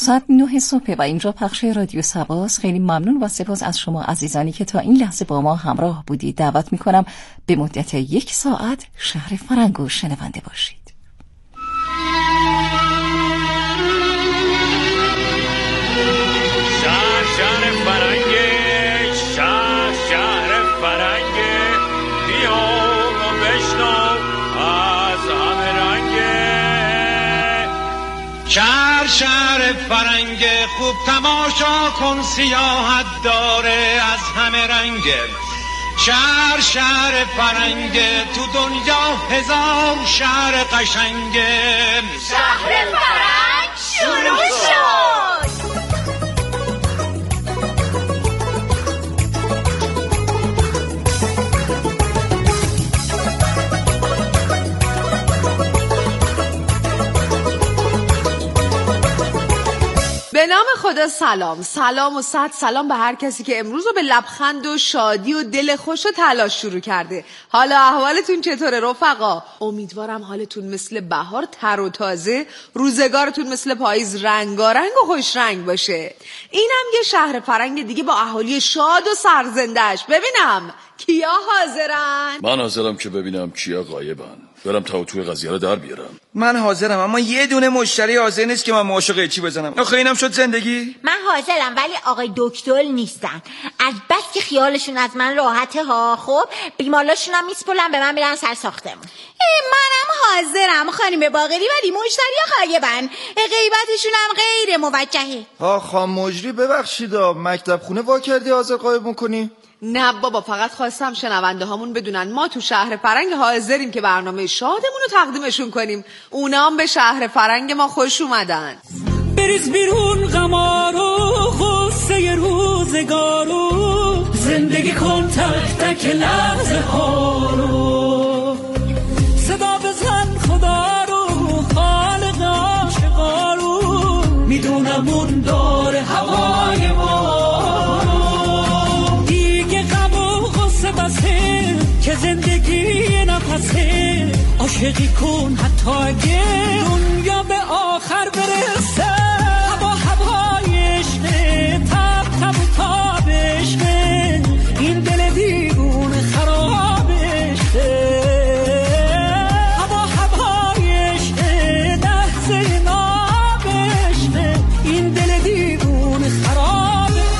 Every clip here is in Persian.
ساعت 9 صبح و اینجا پخش رادیو سباس. خیلی ممنون و سپاس از شما عزیزانی که تا این لحظه با ما همراه بودید. دعوت میکنم به مدت 1 ساعت شهر فرنگو شنونده باشید. شهر فرنگه، شهر فرنگه، بیا و بشنو از همه رنگه. شهر فرنگه، خوب تماشا کن سیاحت داره از همه رنگه. شهر فرنگه، تو دنیا 1000 شهر قشنگه. شهر فرنگ شروع شد. به نام خدا سلام و صد سلام به هر کسی که امروز رو به لبخند و شادی و دل خوش و تلاش شروع کرده. حالا احوالتون چطوره رفقا؟ امیدوارم حالتون مثل بهار تر و تازه، روزگارتون مثل پاییز رنگارنگ و خوش رنگ باشه. اینم یه شهر فرنگ دیگه با اهالی شاد و سرزنده‌اش. ببینم کیا حاضرن؟ من حاضرم که ببینم کیا غایبن، برم تا توی قضیه رو در بیارم. من حاضرم، اما یه دونه مشتری حاضر نیست که من ماشو قیچی بزنم. آخه اینم شد زندگی. من حاضرم ولی آقای دکتر نیستن. از بس که خیالشون از من راحته ها. خب بیماراشون هم میسپلن به من میرن سر ساختمون. منم حاضرم خانم باقری ولی مشتری غایبن. غیبتشون هم غیر موجهه. خانم مجری ببخشید مکتب خونه وا کردی حاضر غایب میکنی؟ نه بابا، فقط خواستم شنونده هامون بدونن ما تو شهر فرنگ حاضریم که برنامه شادمون رو تقدیمشون کنیم. اونام به شهر فرنگ ما خوش اومدن. بریز بیرون غمارو غصه روزگارو، زندگی کن تک تک لحظه ها رو، صدا بزن خدا رو خالق عاشقا رو، میدونم اون داره هوای ما که زندگی نفسه. عاشقی کن حتی اگه دنیا به آخر برسه. هوای عشقه، تب تب و تاب عشقه، این دل دیوونه خراب عشقه. هوای عشقه، لحظه ناب عشقه، این دل دیوونه خراب.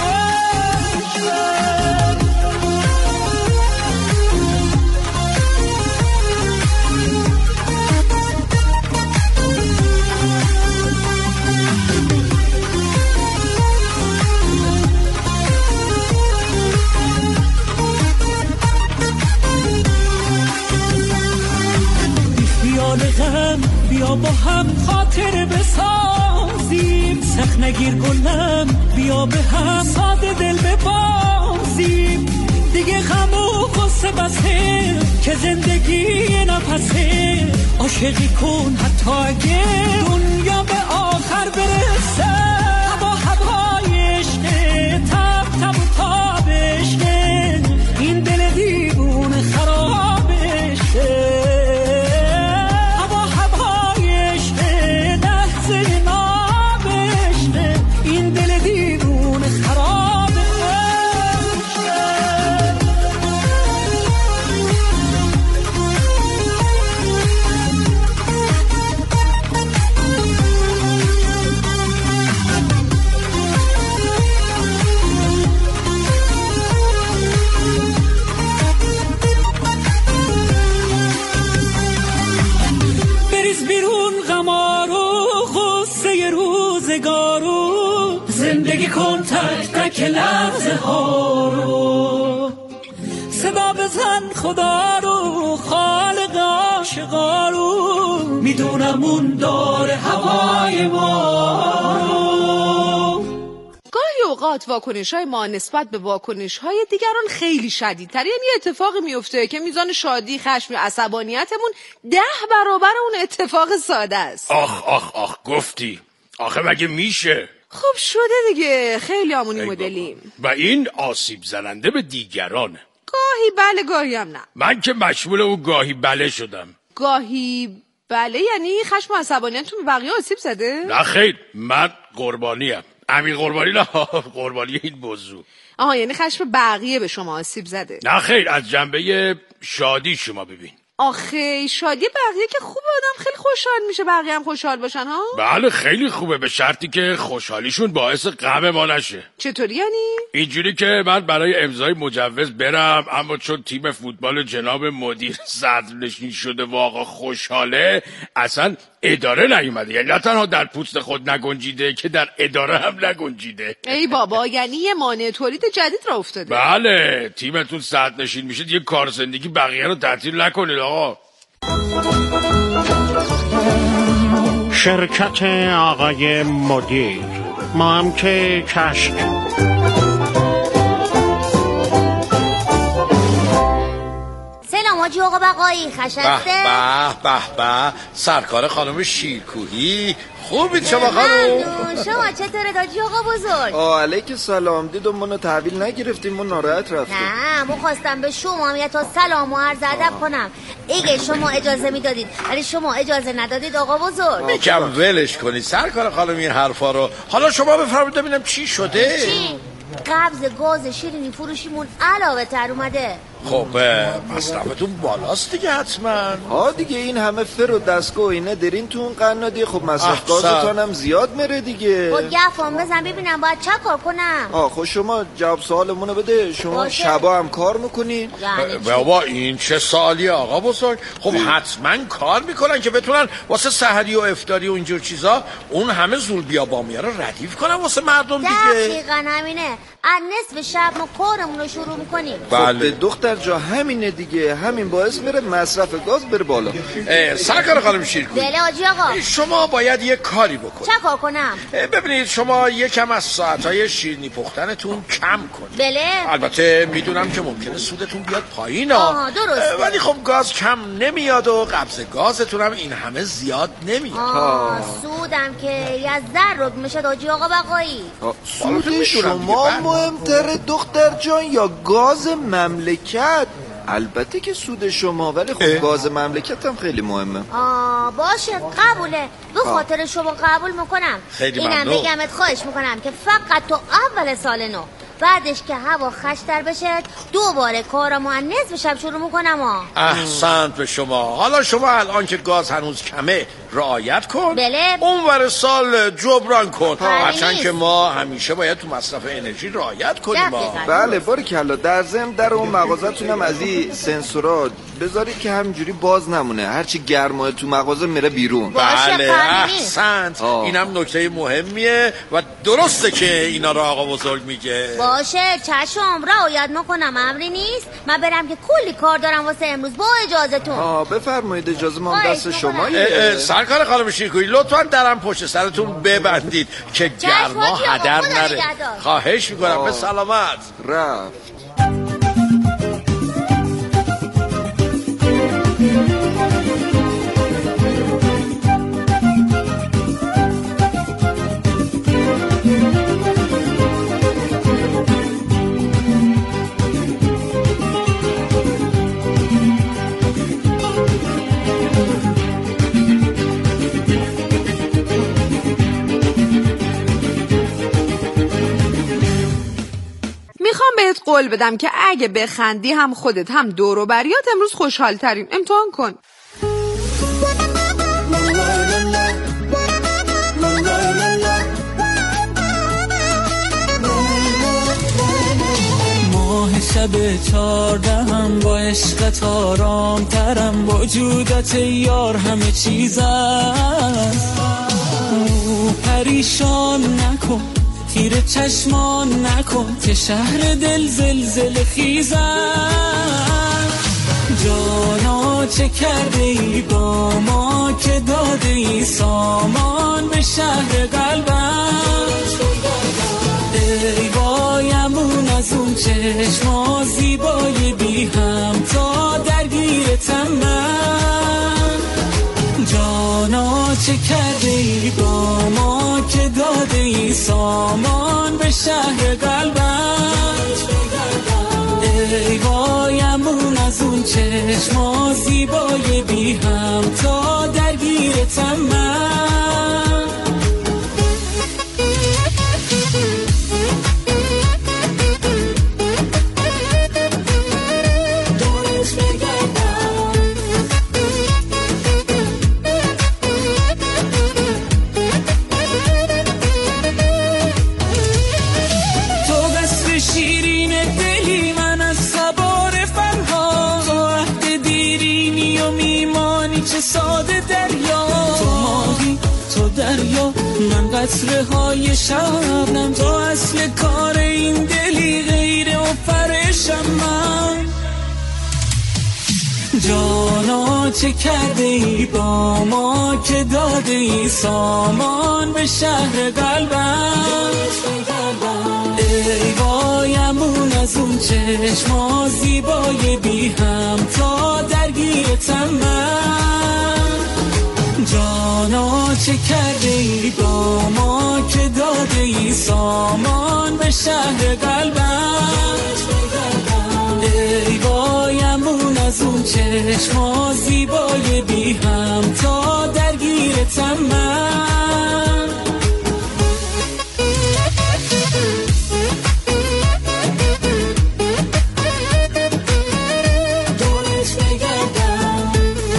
بیا با هم خاطر بسازیم، سخت نگیر گلم، بیا به هم ساده دل ببازیم. دیگه غم و غصه بسه که زندگی نفسه. عاشقی کن حتی اگه دنیا به آخر برسه. هوای عشقه، تب تب و تاب عشقه، این دل دیوونه خراب عشقه. زندگی کن تک تک لحظه ها رو، صدا بزن خدا رو خالق عاشقا رو، میدونم اون داره هوای ما رو. گاهی اوقات واکنش‌های ما نسبت به واکنش‌های دیگران خیلی شدیدتر. یعنی اتفاقی میفته که میزان شادی، خشم و عصبانیتمون 10 برابر اون اتفاق ساده است. آخ گفتی. آخه مگه میشه؟ خب شده دیگه، خیلی همونی مدلیم. و این آسیب زننده به دیگرانه. گاهی بله گاهی هم نه. من که مشمول اون گاهی بله شدم. گاهی بله، یعنی خشم و عصبانیتون به بقیه آسیب زده؟ نه خیر، من قربانیم. امیر قربانی نه، قربانی این موضوع. آها، یعنی خشم بقیه به شما آسیب زده؟ نه خیر، از جنبه شادی شما ببین. آخه شادی بقیه که خوبه، آدم خیلی خوشحال میشه بقیه هم خوشحال باشن ها؟ بله خیلی خوبه، به شرطی که خوشحالیشون باعث غم ما نشه. چطوری یعنی؟ اینجوری که من برای امضای مجوز برم، اما چون تیم فوتبال جناب مدیر صدرنشین شده و آقا خوشحاله، اصلا اداره نیومده. یعنی نه تنها در پوست خود نگنجیده که در اداره هم نگنجیده. ای بابا، یعنی یه مانع تولید جدید را افتاده. بله، تیمتون صدرنشین میشه دیگه کار زندگی بقیه رو تعطیل نکنید آقا. شرکت آقای مدیر، ما هم که کشک. سلام حاجی آقا بقایی، خشسته؟ به سرکار خانم شیرکوهی، خوبید شما خانم؟ شما چطوره حاجی آقا بزرگ؟ علیک سلام. دیدم منو تحویل نگرفتیم، من ناراحت رفتیم. نه، من خواستم به شما هم تا سلام و عرض ادب کنم. اگه شما اجازه میدادید، ولی شما اجازه ندادید آقا بزرگ. یکم ولش کنید سرکار خانم این حرفا رو. حالا شما بفرمایید ببینم چی شده؟ چی؟ قبض گاز شیرینی فروشیمون علاوه تر اومده. خب مصرفتون بالاست دیگه حتما. دیگه این همه فر و دستگاه و اینه درین تو اون قنادی، خب مصرف گازتون هم زیاد میره دیگه. خب گفام بزن ببینم باید چه کار کنم. خب شما جواب سوالمونو بده. شما شبا هم کار میکنین؟ بابا این چه سوالیه آقا بزرگ؟ خب حتما کار میکنن که بتونن واسه سحری و افطاری و اینجور چیزا اون همه زول بیا بامیه رو ردیف کنن واسه مردم دیگه. دقیقاً همینه. از نصف شب ما کارمون رو شروع میکنیم. بله دختر جا همینه دیگه، همین باعث میره مصرف گاز بره بالا. سرکار خانم شیرکوهی، بله حاجی آقا، شما باید یه کاری بکنید. چه کار کنم؟ ببینید شما یکم از ساعتهای شیرینی پختنتون کم کنید. بله. البته میدونم که ممکنه سودتون بیاد پایین درسته، ولی خب گاز کم نمیاد و قبض گازتون هم این همه زیاد نمیاد. سودم که یه ذره میشه حاجی آقا بقایی. سود شما مهمتره دختر جان یا گاز مملکت؟ البته که سود شما، ولی خب گاز مملکت هم خیلی مهمه. باشه قبوله، به خاطر شما قبول میکنم. اینم بگمت خواهش میکنم که فقط تو اول سال نو، بعدش که هوا خشتر بشه دوباره کارمو از نصف شب شروع میکنم. احسنت به شما. حالا شما الان که گاز هنوز کمه رعایت کن. بله. اونور سال جبران کن، هرچند که ما همیشه باید تو مصرف انرژی رعایت کنیم. بله باریکلا. در ضمن در اون مغازتون هم از این سنسورات بذارید که همینجوری باز نمونه، هرچی گرمه تو مغازه میره بیرون. بله احسنت. اینم نکته مهمیه و درسته که اینا رو آقا بزرگ میگه. باشه چشم، رعایت میکنم، امری نیست. من برم که کلی کار دارم واسه امروز، با اجازهتون. بفرمایید، اجازه ما دست شما. سرکار خانم شیرکوهی لطفاً درم پشت سرتون ببندید که گرما هدر نره. خواهش میکنم. به سلامت. رفت. میخوام بهت قول بدم که اگه بخندی هم خودت هم دور و بریات امروز خوشحال ترین. امتحان کن. ماه شب 14 هم با عشقت آرام ترم، با وجودت یار همه چیزم. پریشان نکن، تیر چشمان نکن، که شهر دل زلزله خیزم. جانا چه کرده ای با ما که داده ای سامان به شهر قلبم. ای وایمون از اون چشما زیبای بی هم تا درگیرتم من. جانا چه کرده ای با ما که داده ای سامان به شهر قلبم. ای وایمون از اون چشما زیبای بی هم تا درگیرتم. درگیرتم من. دورت بگردم تو قصر شیرین دلی، من از سوار فرها، تو عهد دیرینی و میمانی چه ساده دریا. تو ماهی تو دریا، من قطره های شبنم، تو اصل کار این دلی، غیر و پرشم من. جانا چه کرده ای با ما که داده ای سامان به شهر قلبم. ای وایمون از اون چشما زیبای بی هم تا درگیرتم من. جانا چه کرده ای با ما که داده ای سامان به شهر قلبم. ای وایمون از اون چشما زیبای بی هم تا درگیرتم من. دورت بگردم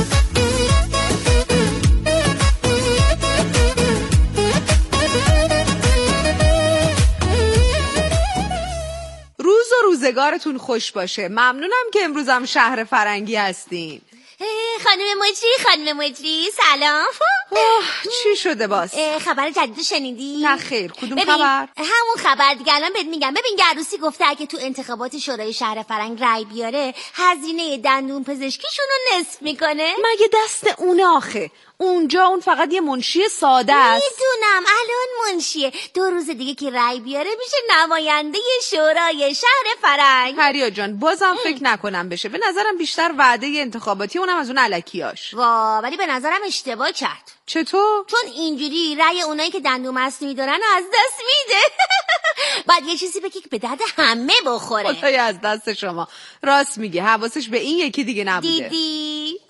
روز و روزگارتون خوش باشه. ممنونم که امروزم شهر فرنگی هستین. خانم مجری سلام. چی شده باز؟ خبر جدید شنیدی؟ نه خیر. کدوم خبر؟ همون خبر دیگه. الان بهت میگم. ببین گروسی گفته اگه تو انتخابات شورای شهر فرنگ رای بیاره هزینه دندون پزشکیشون رو نصف میکنه. مگه دست اونه آخه؟ اونجا اون فقط یه منشی ساده است. میدونم الان منشیه. 2 روز دیگه که رای بیاره میشه نماینده شورای شهر فرنگ. هریا جان بازم فکر نکنم بشه. به نظرم بیشتر وعده انتخاباتی، اونم از اون الکیاش. ولی به نظرم اشتباه کرد. چطور؟ چون اینجوری رای اونایی که دندون مصنوعی دارن از دست میده. بعد یه چیزی بگی که به درد همه بخوره. خدای از دست شما. راست میگه. حواسش به این یکی دیگه نبوده. دیدی؟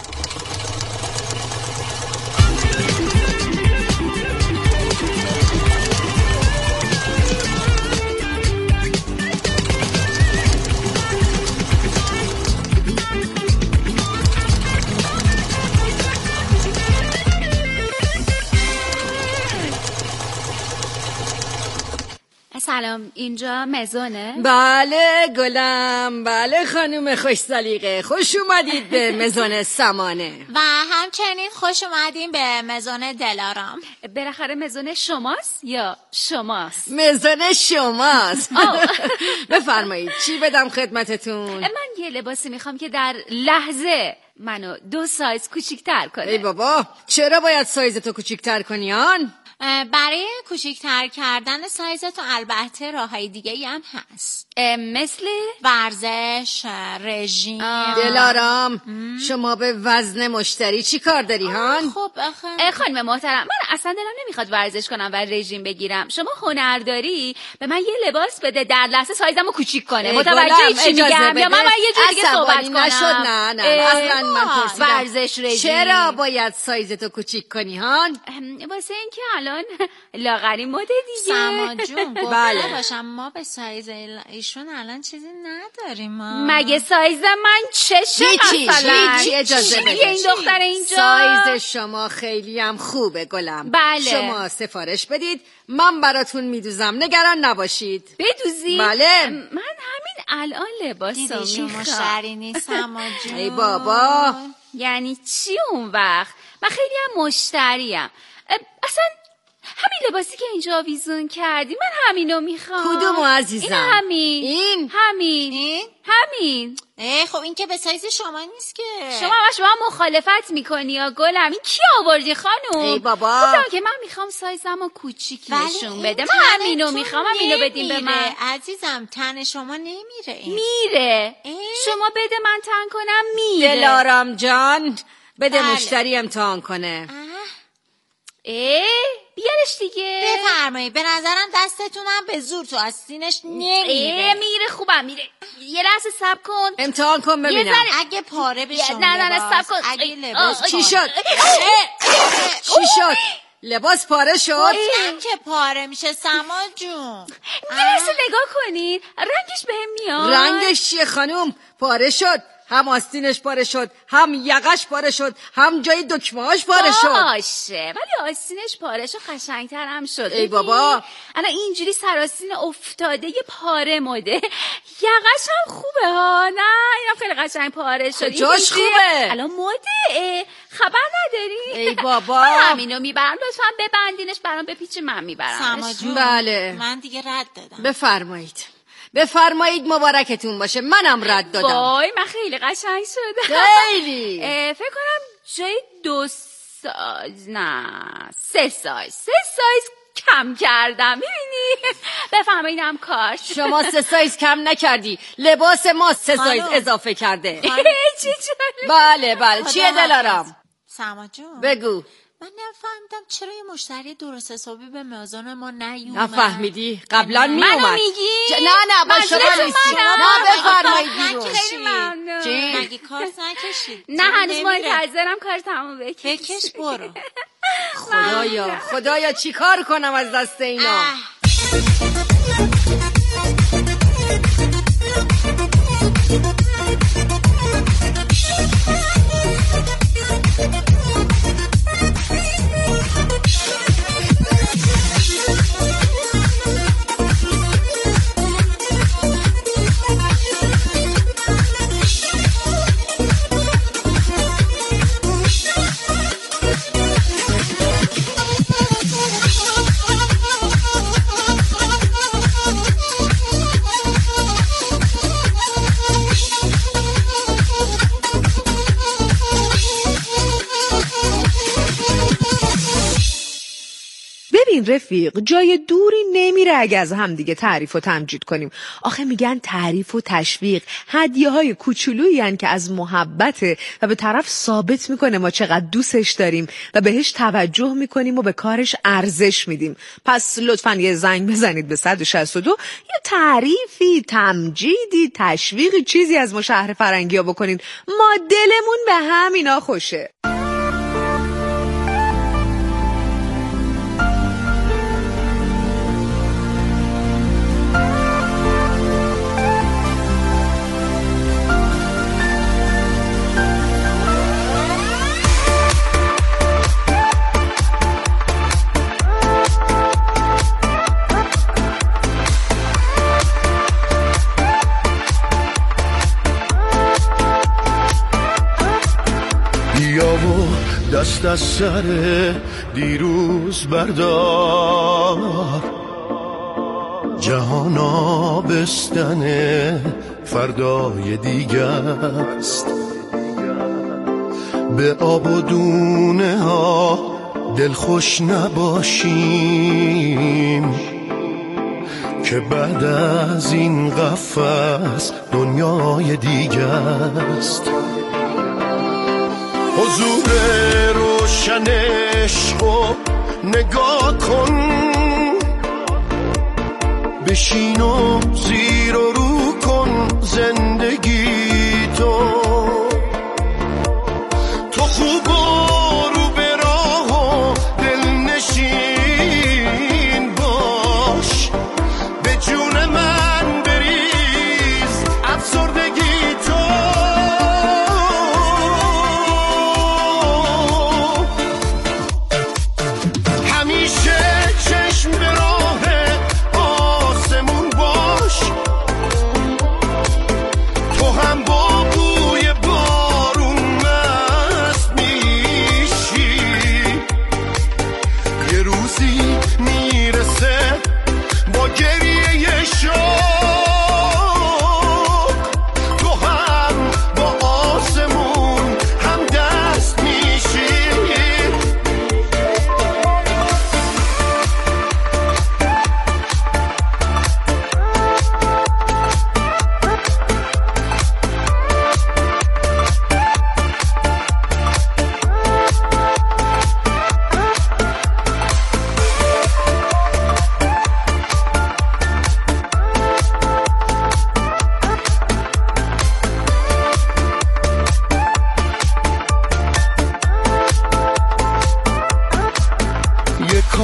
سلام، اینجا مزونه؟ بله گلم، بله خانم خوش سلیقه، خوش اومدید به مزون سمانه. و همچنین خوش اومدیم به مزون دلارام. بالاخره مزون شماست یا شماست؟ مزون شماست. بفرمایید چی بدم خدمتتون؟ من یه لباسی میخوام که در لحظه منو 2 سایز کوچیک‌تر کنه. ای بابا، چرا باید سایزتو کوچیک‌تر کنی آن؟ برای کوچیک‌تر کردن سایزتو البته راههای دیگه‌ای هم هست، مثل ورزش، رژیم. دلارام شما به وزن مشتری چی کار داری هان؟ خب خانم محترم، من اصلا دلم نمیخواد ورزش کنم و رژیم بگیرم. شما هنر داری به من یه لباس بده در لحظه سایزمو کوچیک کنه. متوجه چی میگم؟ یا من باید یه جور دیگه صحبت کنم؟ نشد. نه اصلا من پرسیدم ورزش، رژیم. چرا باید سایزتو کوچیک کنی هان؟ واسه اینکه الان لاغری مده دیگه. سما جون بله باشم ما به سایز ایشون الان چیزی نداریم. مگه سایز من چشه مثلا؟ هیچی اجازه بده. این دختر اینجا سایز شما خیلی هم خوبه گلم. بله. شما سفارش بدید من براتون میدوزم، نگران نباشید. بدوزی؟ بله. من همین الان لباسو میخوام. شما شری نیست سما جون. ای بابا یعنی چی اون وقت؟ من خیلی هم مشتریم. اصلا همین لباسی که اینجا آویزون کردی من همینو میخوام. کدومو عزیزم؟ این همین. خب این که به سایز شما نیست که. شما مخالفت میکنی یا گلم؟ این کی آوردی خانم؟ ای بابا گفتم که من میخوام سایزمو کوچیک نشون بده. من همینو میخوام، همینو بدیم به من. عزیزم تن شما نمیره این. میره. شما بده من تن کنم میره. دلارام جان بده مشتری امتحان کنه. بیارش دیگه. بفرمایید. به نظرم دستتونم به زور تو آستینش نمیره. میره، خوبم میره. یه لحظه صبر کن امتحان کن ببینم. اگه پاره بشه نه صبر کن. اگه لباس چی شد؟ چی شد؟ لباس پاره شد؟ این که پاره میشه سما جون. میرسه نگاه کنین رنگش بهم میاد. رنگش چیه خانوم؟ پاره شد، هم آستینش پاره شد، هم یقش پاره شد، هم جای دکمه‌اش پاره شد. باشه ولی آستینش پاره شد قشنگتر هم شد. ای بابا الان اینجوری سرآستین افتاده یه پاره مده. یقش هم خوبه ها. نه اینم خیلی قشنگ پاره شد. جاش خوبه. الان مده. خبر نداری؟ ای بابا همینو میبرم لطفا ببندینش برام بپیچه من میبرم. سما جون بله من دیگه رد دادم. بفرمایید مبارکتون باشه. منم رد دادم. وای من خیلی قشنگ شدم. خیلی فکر کنم جای 2 سایز نه 3 سایز کم کردم. میبینی؟ بفهمینم کار شما 3 سایز کم نکردی، لباس ما 3 سایز اضافه کرده. چی جالب. بله چیه دلارم؟ سما جون بگو. من نفهمیدم چرا یه مشتری درست حسابی به مغازه ما نیومد. نفهمیدی؟ قبلا میومد. منو میگی؟ نه با شما نیستی. نه بفرمایید بیرون. خیلی ممنون. مگه کارت نکشید؟ نه هنوز منتظرم کار تموم بکش برو. خدایا چی کار کنم از دست اینا؟ ببین رفیق جای دوری نمیره اگه از هم دیگه تعریف و تمجید کنیم. آخه میگن تعریف و تشویق هدیه‌های کوچولویی ان که از محبته و به طرف ثابت میکنه ما چقدر دوستش داریم و بهش توجه میکنیم و به کارش ارزش میدیم. پس لطفاً یه زنگ بزنید به 162 یه تعریفی، تمجیدی، تشویقی چیزی از ما شهر فرنگی‌ها بکنین. ما دلمون به همینا خوشه. دست از سر دیروز بردار، جهان آبستن فردای دیگه است. به آب و دونه ها دلخوش نباشیم که بعد از این قفس دنیای دیگه است. حضور روشن عشقو نگاه کن، بشین و زیر و رو کن زندگی تو خوب و رو به راه و دلنشین باش، به جون من بریز افسردگی هم با بوی بارون مست می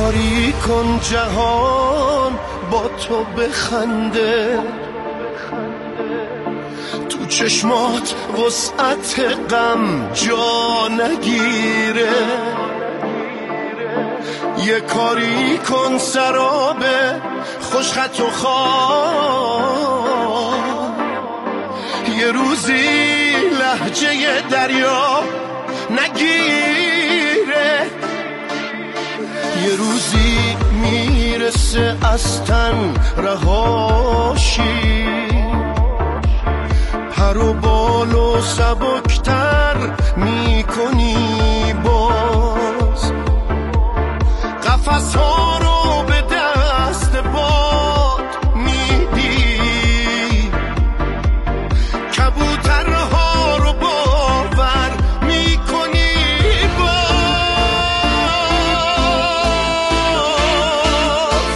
کاری کن جهان با تو بخنده، تو چشمات وسعت غم جا نگیره. یه کاری کن سراب خوشخط و خواب، یه روزی لهجه دریا نگیره. یه روزی میرسه از تن رهاشی، پر و بال و سبکتر میکنی باز، قفس ها رو به دست باد میدی، کبوترها رو باور میکنی باز.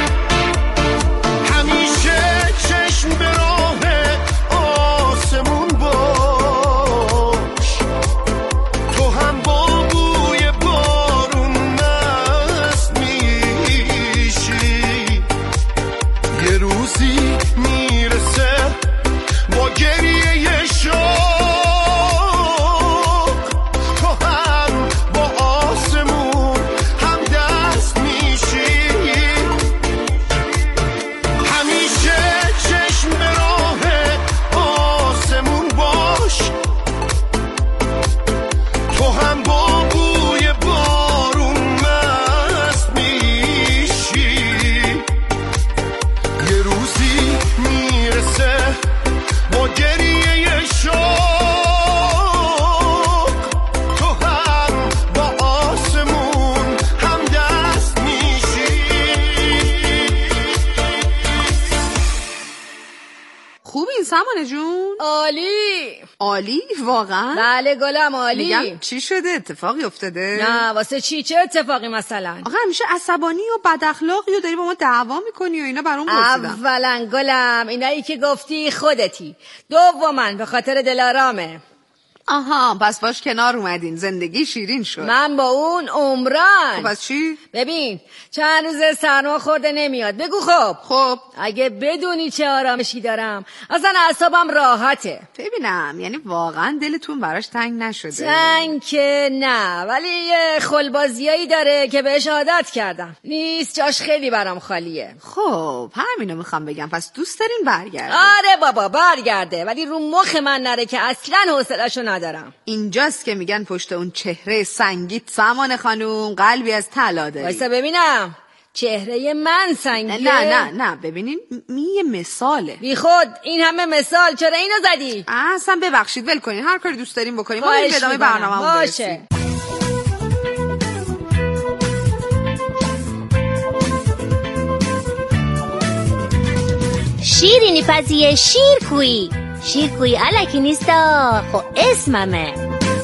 همیشه چشم به راه آسمون باش، تو هم با بوی بارون مست میشی. یه روزی میرسه با گریه شوق، تو هم با آسمون هم دست میشی. همیشه چشم به راه آسمون باش، تو هم با بوی بارون مست میشی. یه روزی میرسه با گریه شوق، تو هم با آسمون هم دست میشی. خوبین سمانه جون؟ عالی. عالی واقعا؟ بله گلم عالی. میگم چی شده؟ اتفاقی افتاده؟ نه واسه چی؟ چه اتفاقی مثلا؟ آخه همیشه عصبانی و بد اخلاقی و داری با ما دعوا میکنی و اینا برام پرسیدم. اولا گلم اینایی که گفتی خودتی، دوما به خاطر دلارامه. آها پس باش کنار اومدین، زندگی شیرین شد. من با اون عمران. خب پس چی؟ ببین چند روز سرما خورده نمیاد. بگو خب اگه بدونی چه آرامشی دارم، اصلا اعصابم راحته. ببینم یعنی واقعا دلتون براش تنگ نشده؟ تنگ که نه، ولی یه خلبازیایی داره که بهش عادت کردم، نیست جاش خیلی برام خالیه. خب همینو میخوام بگم، پس دوست دارین برگرده؟ آره بابا برگرده، ولی رو مخ من نره که اصلا حوصله‌شو ندارم. اینجاست که میگن پشت اون چهره سنگیت سمانه خانوم قلبی از طلا داری. وایسا ببینم چهره من سنگیه؟ نه ببینین یه مثاله. بی خود این همه مثال چرا اینو زدی؟ اصلا ببخشید ول کنین، هر کاری دوست دارین بکنین، ما بریم ادامه برنامه‌مون برسیم. شیرینی پزیه شیرکویی علکی نیستا، خب اسممه.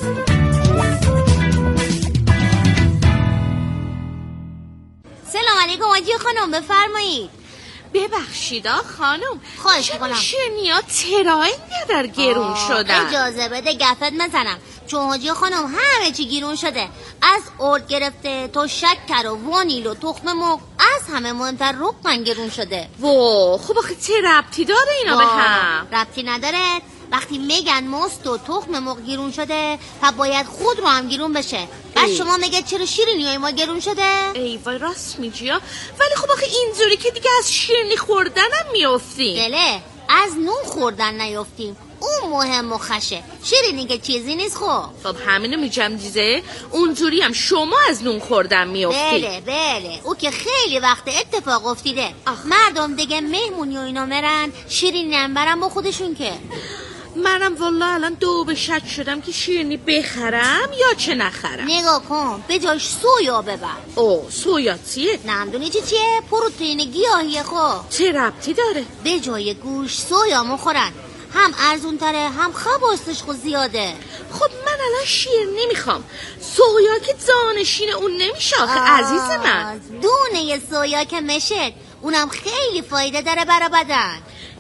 سلام علیکم آجی خانم، بفرمایید. ببخشید خانم، خواهش میکنم. شیرینی‌ها چرا اینقدر گرون شدن؟ اجازه بده گفت مزنم، چون حاجی خانم همه چی گیرون شده، از ارد گرفته تا شکر و وانیل و تخم مرغ، از همه مهمتر رقم گرون شده. خب آخه چه ربطی داره اینا به هم؟ ربطی نداره. وقتی میگن ماست و تخم مرغ گیرون شده، پس باید خود رو هم گیرون بشه. بعد شما میگه چرا شیرینیای ما گرون شده؟ ای وای راست میگی، ولی خب آخه اینجوری که دیگه از شیرینی خوردنم میافتیم. بله، از نون خوردن نیافتیم، اون مهم و خشه. شیرینی که چیزی نیست. خب همینو میگم دیزه، اونجوری هم شما از نون خوردن میافتی. بله او که خیلی وقت اتفاق افتیده. مردم دیگه مهمونی و اینا مرن، شیرینی هم برن با خودشون. که منم والله الان دو به شک شدم که شیرینی بخرم یا چه نخرم. نگاه کن، به جاش سویا ببر. سویا چیه؟ نمیدونی چیه؟ پروتئین گیاهیه. چه ربطی داره؟ به جای گوشت سویا مخورن، هم ارزون تره هم خواستش خود زیاده. خب من الان شیر نمیخوام، سویا که جانشین اون نمیشه آخه عزیز من. دونه سویا که مشک، اونم خیلی فایده داره برای بدن.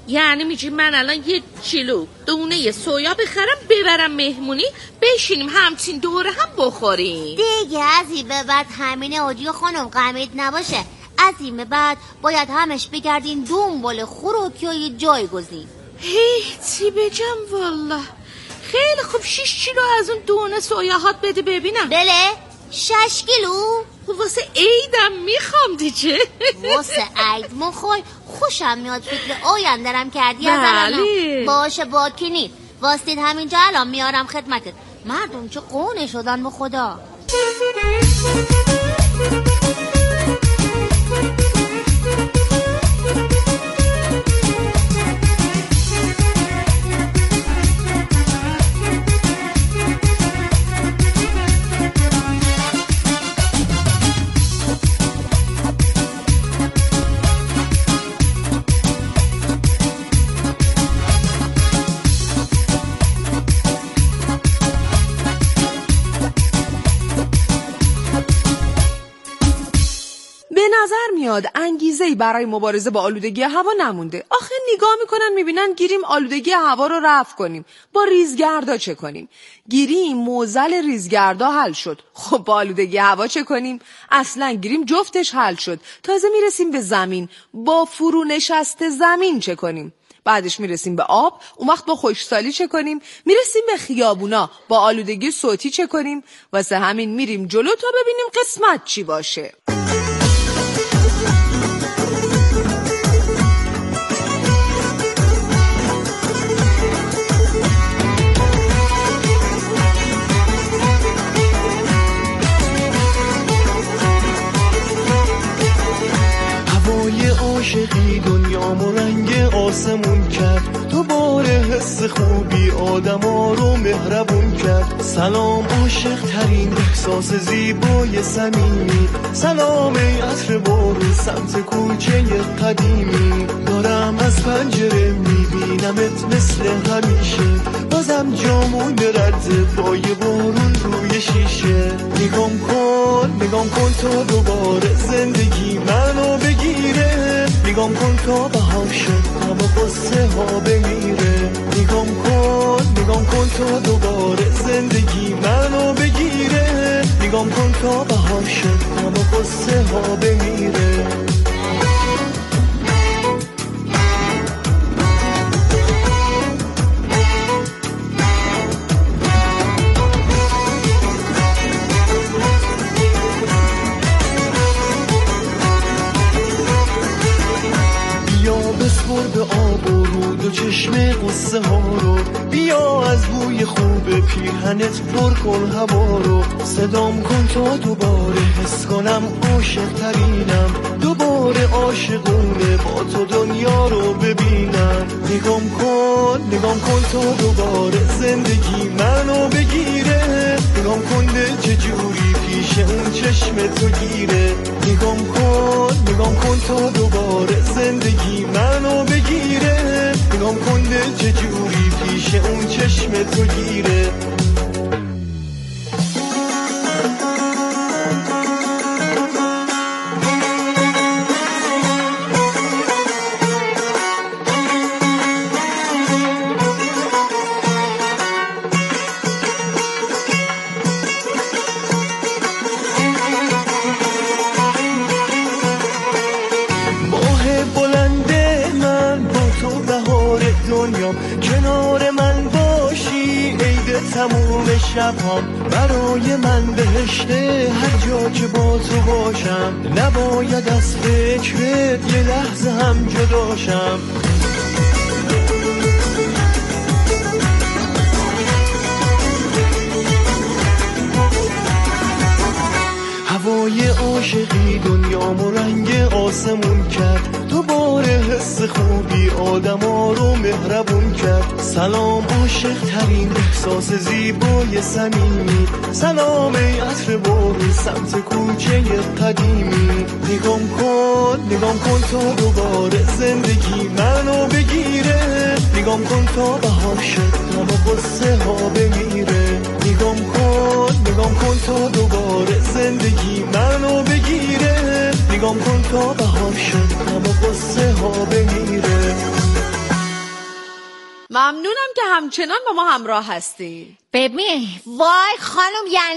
یعنی میگی من الان 1 کیلو دونه سویا بخرم ببرم مهمونی بشینیم همچین دوره هم بخوریم دیگه؟ از این به بعد همینه آجی خانم غمید نباشه. از این به بعد باید همش بگردین دنبال خوراکیای جایگزین. هیچی بگم والله. خیلی خوب 6 کیلو از اون دونه سویاهات بده ببینم. بله 6 کیلو؟ واسه عیدم میخوام دیگه. واسه عید مخوای؟ خوشم میاد فکر آیندرم کردی از الان. باشه باکنی واسید همینجا الان میارم خدمتت. مردم چه قونه شدن به خدا. میاد انگیزه‌ای برای مبارزه با آلودگی هوا نمونده. آخه نگاه میکنن میبینن گیریم آلودگی هوا رو رفع کنیم، با ریزگردا چه کنیم؟ گیریم موزل ریزگردا حل شد، خب با آلودگی هوا چه کنیم؟ اصلا گیریم جفتش حل شد. تازه میرسیم به زمین، با فرو نشست زمین چه کنیم؟ بعدش میرسیم به آب، اون وقت با خشکسالی چه کنیم؟ میرسیم به خیابونا، با آلودگی صوتی چه کنیم؟ واسه همین میریم جلو تا ببینیم قسمت چی باشه. عاشقی دنیامو رنگ آسمون کرد، دوباره حس خوبی آدما رو مهربون کرد. سلام عاشق ترین احساس زیبای صمیمی، سلام ای عطر بارون سمت کوچه قدیمی. دارم از پنجره میبینمت مثل همیشه، بازم جامون رده با یه بارون روی شیشه. نگام کن تا دوباره زندگی منو بگیره، نگام کن تا بهار شد اما قصه ها بمیره. نگام کن تا دوباره زندگی منو بگیره، نگام کن تا بهار شد اما قصه ها بمیره. به آب و رود و چشم قصه ها رو، بیا از بوی خوب پیرهنت پر کن هوا رو. صدام کن تا دوباره حس کنم عاشق ترینم، دوباره عاشقونه با تو دنیا رو ببینم. نگام کن تا دوباره زندگی منو بگیره، نگام کن چه جوری پیش اون چشم تو گیره. نگام کن تا دوباره زندگی منو بگیره، نگام کن چه جوری پیش اون چشم تو گیره. کنار من باشی عید تموم شب‌ها، برای من بهشته هر جا که با تو باشم. نباید از فکرت یه لحظه هم جداشم. هوای عاشقی دنیامو رنگ آسمون کرد، دوباره حس خوبی آدما رو مهربون کرد. سلام عاشق ترین احساس زیبای صمیمی، سلام ای عطر بارون سمت کوچه قدیمی. نگام کن تا دوباره زندگی منو بگیره، نگام کن تا بهار شد اما قصه ها بمیره. نگام کن تا دوباره زندگی منو بگیره، نگام کن تا بهار شد اما قصه ها بمیره. ممنونم که همچنان با ما همراه هستی. ببین وای خانم، یعنی